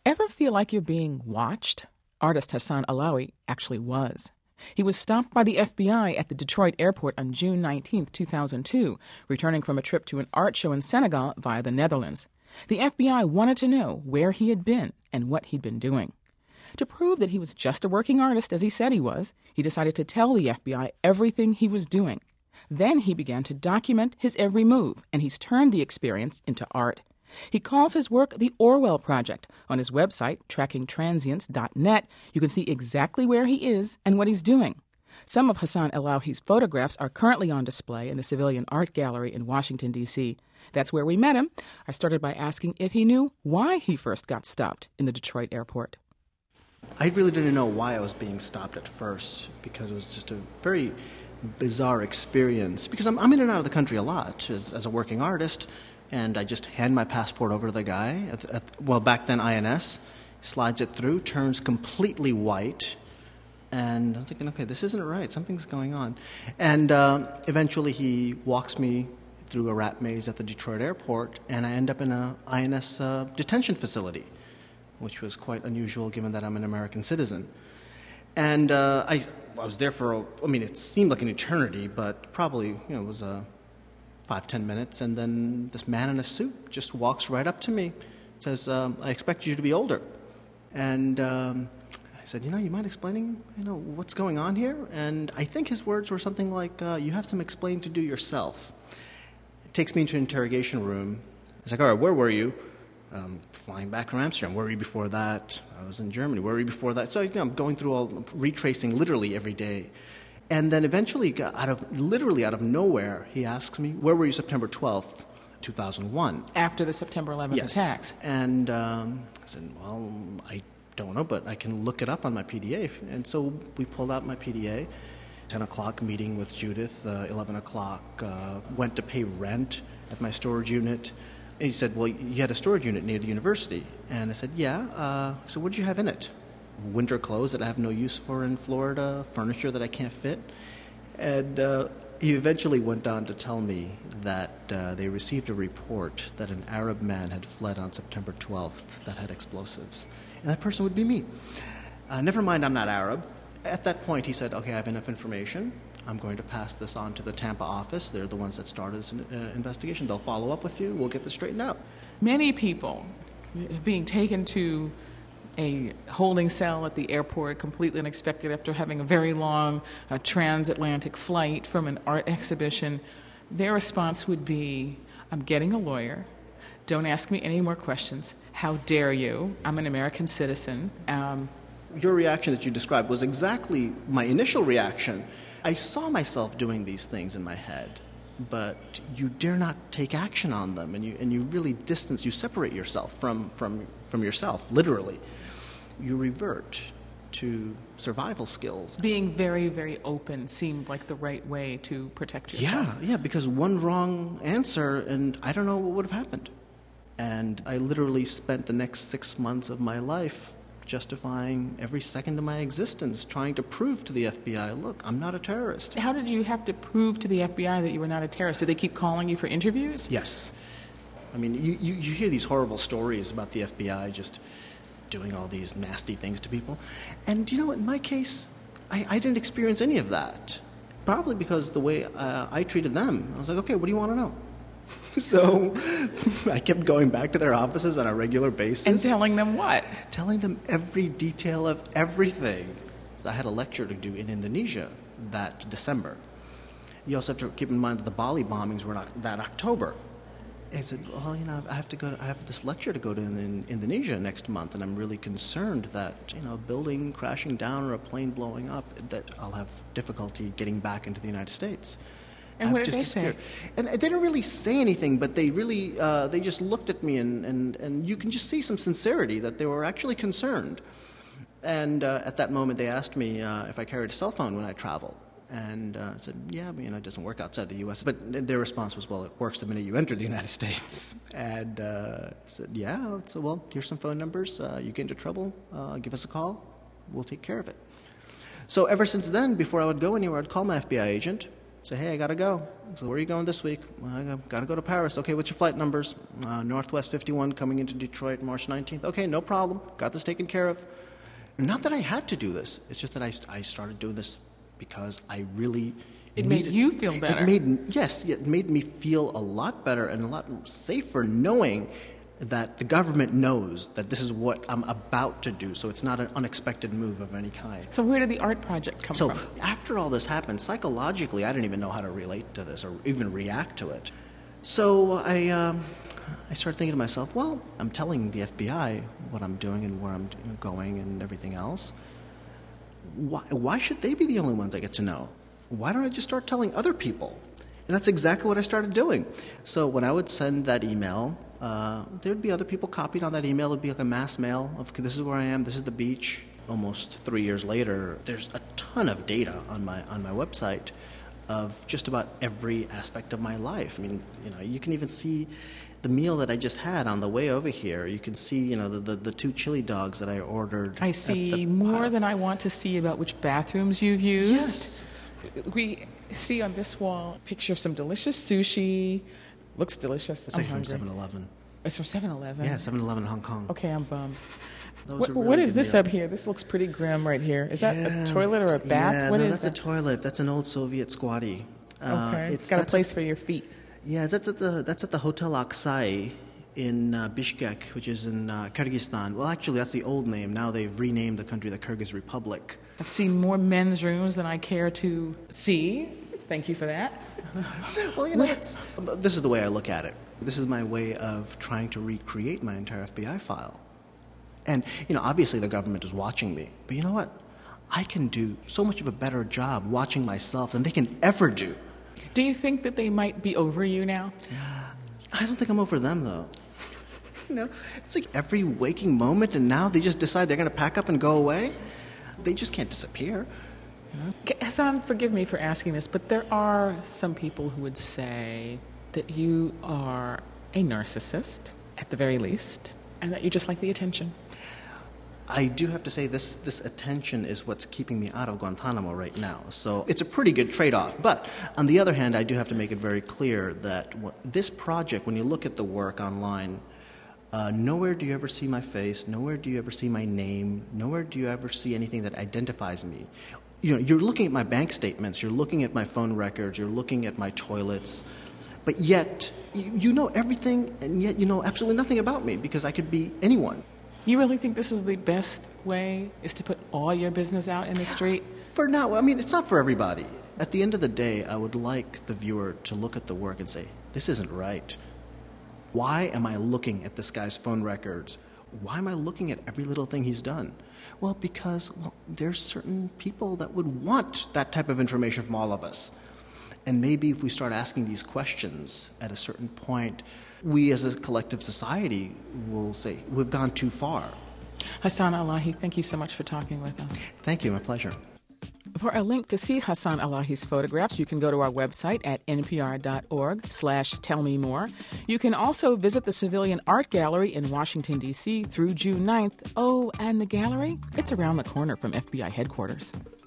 Ever feel like you're being watched? Artist Hassan Alawi actually was. He was stopped by the FBI at the Detroit airport on June 19, 2002, returning from a trip to an art show in Senegal via the Netherlands. The FBI wanted to know where he had been and what he'd been doing. To prove that he was just a working artist, as he said he was, he decided to tell the FBI everything he was doing. Then he began to document his every move, and he's turned the experience into art. He calls his work the Orwell Project. On his website, trackingtransients.net, you can see exactly where he is and what he's doing. Some of Hassan Alawi's photographs are currently on display in the Civilian Art Gallery in Washington, D.C. That's where we met him. I started by asking if he knew why he first got stopped in the Detroit airport. I really didn't know why I was being stopped at first, because it was just a very bizarre experience. Because I'm in and out of the country a lot as a working artist, and I just hand my passport over to the guy, back then INS, slides it through, turns completely white, and I'm thinking, okay, this isn't right, something's going on. And eventually he walks me through a rat maze at the Detroit airport, and I end up in an INS detention facility, which was quite unusual given that I'm an American citizen. And I was there for, it seemed like an eternity, but probably, it was 5-10 minutes, and then this man in a suit just walks right up to me, says, I expect you to be older. And I said, you mind explaining, what's going on here? And I think his words were something like, you have some explaining to do yourself. It takes me into an interrogation room. I was like, all right, where were you? Flying back from Amsterdam. Where were you before that? I was in Germany. Where were you before that? So I'm going through retracing literally every day. And then eventually, out of nowhere, he asks me, where were you September 12th, 2001? After the September 11th attacks. And I said, well, I don't know, but I can look it up on my PDA. And so we pulled out my PDA. 10 o'clock meeting with Judith, 11 o'clock went to pay rent at my storage unit. And he said, well, you had a storage unit near the university. And I said, yeah. So what did you have in it? Winter clothes that I have no use for in Florida, furniture that I can't fit. And he eventually went on to tell me that they received a report that an Arab man had fled on September 12th that had explosives. And that person would be me. Never mind, I'm not Arab. At that point, he said, okay, I have enough information. I'm going to pass this on to the Tampa office. They're the ones that started this investigation. They'll follow up with you. We'll get this straightened out. Many people being taken to a holding cell at the airport, completely unexpected after having a very long transatlantic flight from an art exhibition, their response would be, I'm getting a lawyer. Don't ask me any more questions. How dare you? I'm an American citizen. Your reaction that you described was exactly my initial reaction. I saw myself doing these things in my head, but you dare not take action on them, and you really you separate yourself from yourself, literally. You revert to survival skills. Being very, very open seemed like the right way to protect yourself. Yeah, because one wrong answer, and I don't know what would have happened. And I literally spent the next 6 months of my life justifying every second of my existence, trying to prove to the FBI, look, I'm not a terrorist. How did you have to prove to the FBI that you were not a terrorist? Did they keep calling you for interviews? Yes. You hear these horrible stories about the FBI just doing all these nasty things to people. And, in my case, I didn't experience any of that. Probably because the way I treated them. I was like, okay, what do you want to know? So I kept going back to their offices on a regular basis. And telling them what? Telling them every detail of everything. I had a lecture to do in Indonesia that December. You also have to keep in mind that the Bali bombings were that October. I said, well, I have this lecture to go to in Indonesia next month, and I'm really concerned that, a building crashing down or a plane blowing up, that I'll have difficulty getting back into the United States. And what did they say? And they didn't really say anything, but they really, they just looked at me, and you can just see some sincerity that they were actually concerned. And at that moment, they asked me if I carried a cell phone when I travel. And I said, yeah, it doesn't work outside the U.S. But their response was, well, it works the minute you enter the United States. And I said, yeah. So, well, here's some phone numbers. You get into trouble, give us a call. We'll take care of it. So ever since then, before I would go anywhere, I'd call my FBI agent, Say, hey, I got to go. So where are you going this week? Well, I got to go to Paris. Okay, what's your flight numbers? Northwest 51 coming into Detroit March 19th. Okay, no problem. Got this taken care of. Not that I had to do this. It's just that I started doing this because I really... It made you feel better. It made me feel a lot better and a lot safer knowing that the government knows that this is what I'm about to do, so it's not an unexpected move of any kind. So where did the art project come from? So after all this happened, psychologically, I didn't even know how to relate to this or even react to it. So I started thinking to myself, well, I'm telling the FBI what I'm doing and where I'm going and everything else. Why should they be the only ones that get to know? Why don't I just start telling other people? And that's exactly what I started doing. So when I would send that email, there would be other people copied on that email. It would be like a mass mail of, this is where I am, this is the beach. Almost 3 years later, there's a ton of data on my website of just about every aspect of my life. I mean, you can even see the meal that I just had on the way over here. You can see, the 2 chili dogs that I ordered. I see more than I want to see about which bathrooms you've used. Yes. We see on this wall a picture of some delicious sushi. Looks delicious. It's actually from 7-Eleven. It's from 7-Eleven? Yeah, 7-Eleven in Hong Kong. Okay, I'm bummed. What is this up here? This looks pretty grim right here. Is that a toilet or a bath? Yeah, What is that's that? a toilet. That's an old Soviet squatty. Okay, it's got a place for your feet. Yeah, that's at the Hotel Aksai in Bishkek, which is in Kyrgyzstan. Well, actually, that's the old name. Now they've renamed the country the Kyrgyz Republic. I've seen more men's rooms than I care to see. Thank you for that. Well, this is the way I look at it. This is my way of trying to recreate my entire FBI file. And, obviously the government is watching me. But you know what? I can do so much of a better job watching myself than they can ever do. Do you think that they might be over you now? I don't think I'm over them, though. It's like every waking moment, and now they just decide they're going to pack up and go away. They just can't disappear. Hassan, forgive me for asking this, but there are some people who would say that you are a narcissist, at the very least, and that you just like the attention. I do have to say this attention is what's keeping me out of Guantanamo right now. So it's a pretty good trade-off. But on the other hand, I do have to make it very clear that this project, when you look at the work online, nowhere do you ever see my face, nowhere do you ever see my name, nowhere do you ever see anything that identifies me. You're looking at my bank statements, you're looking at my phone records, you're looking at my toilets, but yet you know everything, and yet you know absolutely nothing about me because I could be anyone. You really think this is the best way, is to put all your business out in the street? For now, I mean, it's not for everybody. At the end of the day, I would like the viewer to look at the work and say, this isn't right. Why am I looking at this guy's phone records? Why am I looking at every little thing he's done? Well, because there's certain people that would want that type of information from all of us. And maybe if we start asking these questions at a certain point, we as a collective society will say, we've gone too far. Hassan Alahi, thank you so much for talking with us. Thank you, my pleasure. For a link to see Hassan Alahi's photographs, you can go to our website at npr.org/tellmemore. You can also visit the Civilian Art Gallery in Washington, D.C. through June 9th. Oh, and the gallery? It's around the corner from FBI headquarters.